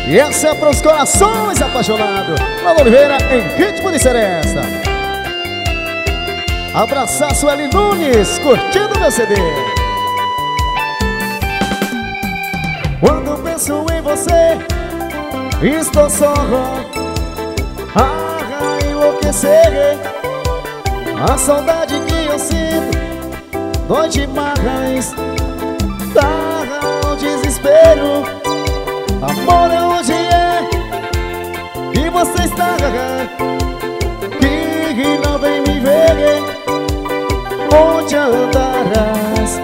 E essa é para os corações apaixonados. Cláudio Oliveira em ritmo de seresta. Abraçar Sueli Nunes, curtindo meu CD. Quando penso em você, estou só a enlouquecer. A saudade que eu sinto dói demais, dá um desespero. Amor, onde é que você está? Que não vem me ver. Onde andarás?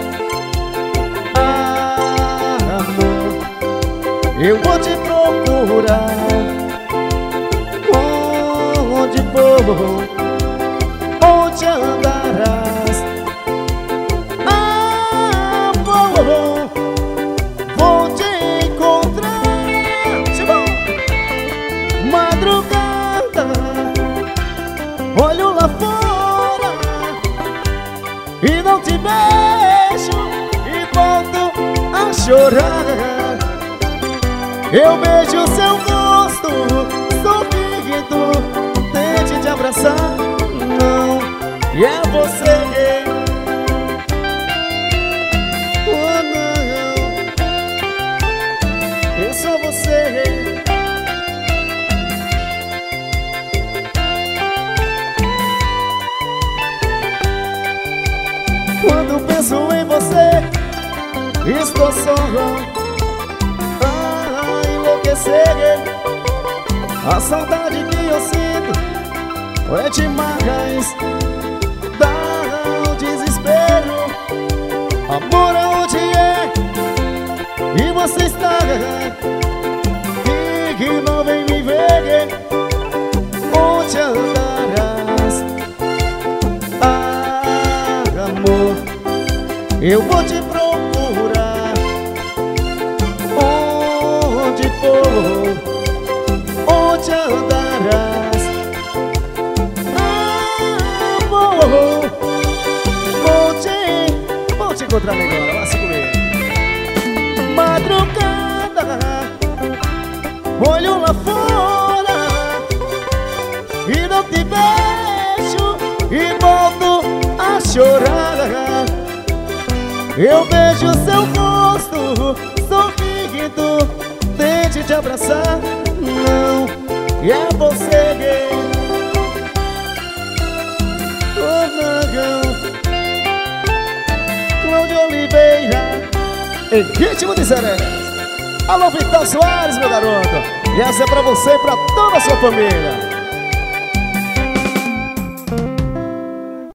Amor, eu vou te procurar. Onde vou? Onde andarás? Amor, vou te encontrar. Madrugada, olho lá fora e não te beijo e volto a chorar. Eu vejo seu rosto sorrindo, tente te abraçar, não, e é você. Oh não, é só você. Quando penso em você, estou só a enlouquecer. A saudade que eu sinto é demais, dá um desespero. Amor, onde é que você está? Que não vem me ver. Onde andarás? Amor, eu vou te procurar. Onde for? Onde andarás? Amor, vou te encontrar agora, vai se comer. Madrugada, olho lá fora e não te beijo e volto a chorar. Eu vejo seu rosto sorrindo, tente te abraçar, não, e é você. Oh não, Cláudio Oliveira em ritmo de seresta. Alô, Vitor Soares, meu garoto. E essa é pra você e pra toda a sua família.